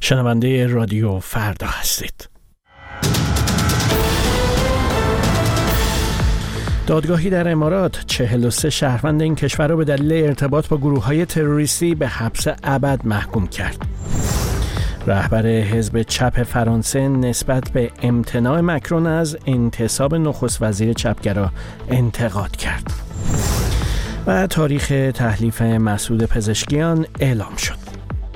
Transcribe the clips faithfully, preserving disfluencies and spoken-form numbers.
شنونده رادیو فردا هستید. دادگاهی در امارات چهل و سه شهروند این کشور را به دلیل ارتباط با گروه‌های تروریستی به حبس ابد محکوم کرد. رهبر حزب چپ فرانسه نسبت به امتناع مکرون از انتصاب نخست وزیر چپگرا انتقاد کرد. و تاریخ تحلیف مسعود پزشکیان اعلام شد.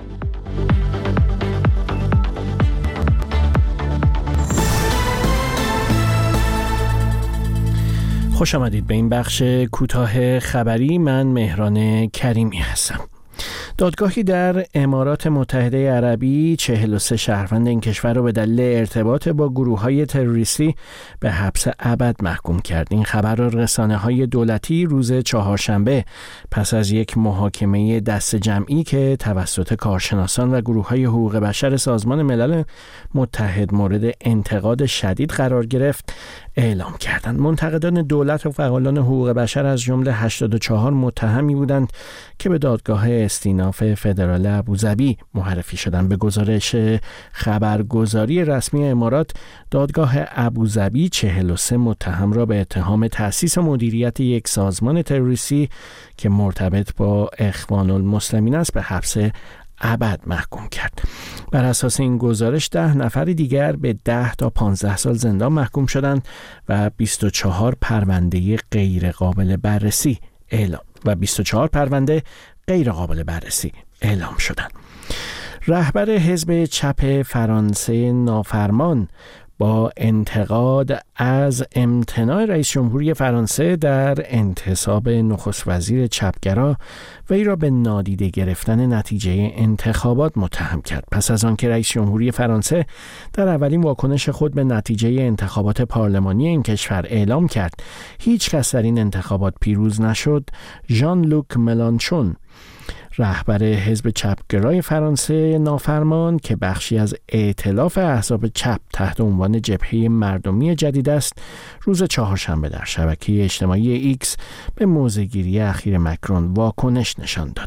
خوش آمدید به این بخش کوتاه خبری. من مهران کریمی هستم. دادگاهی در امارات متحده عربی چهل و سه شهروند این کشور را به دلیل ارتباط با گروه‌های تروریستی به حبس ابد محکوم کرد. این خبر را رسانه‌های دولتی روز چهارشنبه پس از یک محاکمه دست جمعی که توسط کارشناسان و گروه‌های حقوق بشر سازمان ملل متحد مورد انتقاد شدید قرار گرفت اعلام کردند. منتقدان دولت و فعالان حقوق بشر از جمله هشتاد و چهار متهمی بودند که به دادگاه استیناف فدرال ابوظبی معرفی شدند. به گزارش خبرگزاری رسمی امارات، دادگاه ابوظبی چهل و سه متهم را به اتهام تأسیس و مدیریت یک سازمان تروریستی که مرتبط با اخوان المسلمین است به حبس ابد محکوم کرد. بر اساس این گزارش ده نفر دیگر به ده تا پانزده سال زندان محکوم شدند و بیست و چهار پرونده غیر قابل بررسی اعلام و بیست و چهار پرونده غیر قابل بررسی اعلام شدند. رهبر حزب چپ فرانسه نافرمان با انتقاد از امتناع رئیس جمهوری فرانسه در انتصاب نخست وزیر چپگرا وی را به نادیده گرفتن نتیجه انتخابات متهم کرد. پس از آنکه رئیس جمهوری فرانسه در اولین واکنش خود به نتیجه انتخابات پارلمانی این کشور اعلام کرد هیچ کس در این انتخابات پیروز نشد، ژان لوک ملانشون، رهبر حزب چپگرای فرانسه نافرمان که بخشی از ائتلاف احزاب چپ تحت عنوان جبهه مردمی جدید است، روز چهارشنبه در شبکه اجتماعی ایکس به موضع‌گیری اخیر مکرون واکنش نشان داد.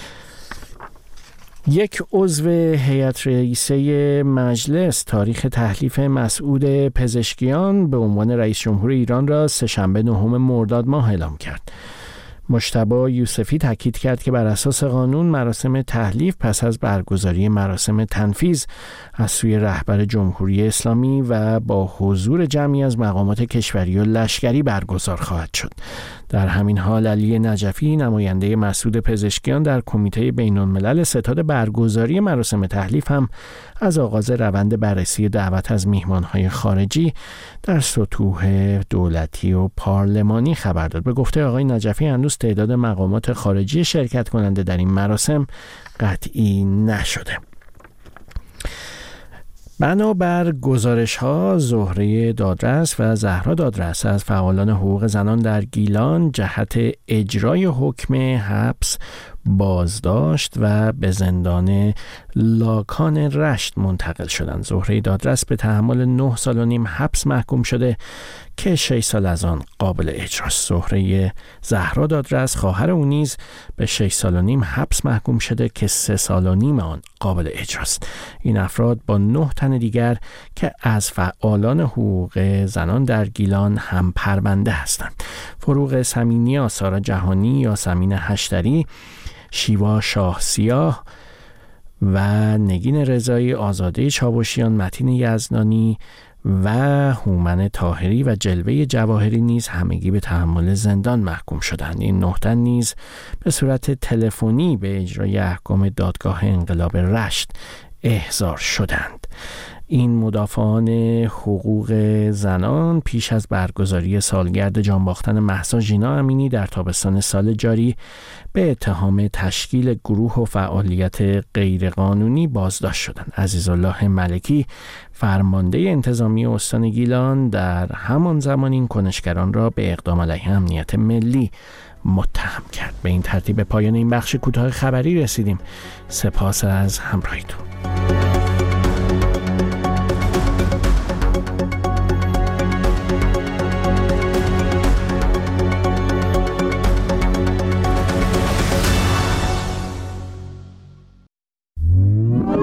یک عضو هیئت رئیسه مجلس تاریخ تحلیف مسعود پزشکیان به عنوان رئیس جمهور ایران را سه‌شنبه نهم مرداد ماه اعلام کرد. مجتبی یوسفی تاکید کرد که بر اساس قانون مراسم تحلیف پس از برگزاری مراسم تنفیذ از سوی رهبر جمهوری اسلامی و با حضور جمعی از مقامات کشوری و لشکری برگزار خواهد شد. در همین حال علی نجفی نماینده مسعود پزشکیان در کمیته بین‌الملل ستاد برگزاری مراسم تحلیف هم از آغاز روند بررسی دعوت از میهمانهای خارجی در سطوح دولتی و پارلمانی خبر داد. به گفته آقای نجفی هنوز تعداد مقامات خارجی شرکت کننده در این مراسم قطعی نشده. بنابر گزارش‌ها، زهره دادرس و زهرا دادرس از فعالان حقوق زنان در گیلان جهت اجرای حکم حبس بازداشت و به زندان لاکان رشت منتقل شدند. زهره دادرس به تحمل نه سال و نیم حبس محکوم شده که شش سال از آن قابل اجراست. زهره زهرا دادرس خواهر او نیز به شش سال و نیم حبس محکوم شده که سه سال و نیم آن قابل اجراست. این افراد با نه تن دیگر که از فعالان حقوق زنان در گیلان هم پرونده هستند. فروغ سمینی، سارا جهانی، یاسمین هشتری، شیوا شاه سیاه و نگین رضایی، آزاده چاوشیان، متین یزدانی و هومن طاهری و جلوه جواهری نیز همگی به تحمل زندان محکوم شدند. این نه تن نیز به صورت تلفنی به اجرای احکام دادگاه انقلاب رشت احضار شدند. این مدافعان حقوق زنان پیش از برگزاری سالگرد جانباختن مهسا ژینا امینی در تابستان سال جاری به اتهام تشکیل گروه و فعالیت غیرقانونی بازداشت شدند. عزیزالله ملکی، فرمانده انتظامی استان گیلان، در همان زمان این کنشگران را به اقدام علیه امنیت ملی متهم کرد. به این ترتیب به پایان این بخش کوتاه خبری رسیدیم. سپاس از همراهیتون.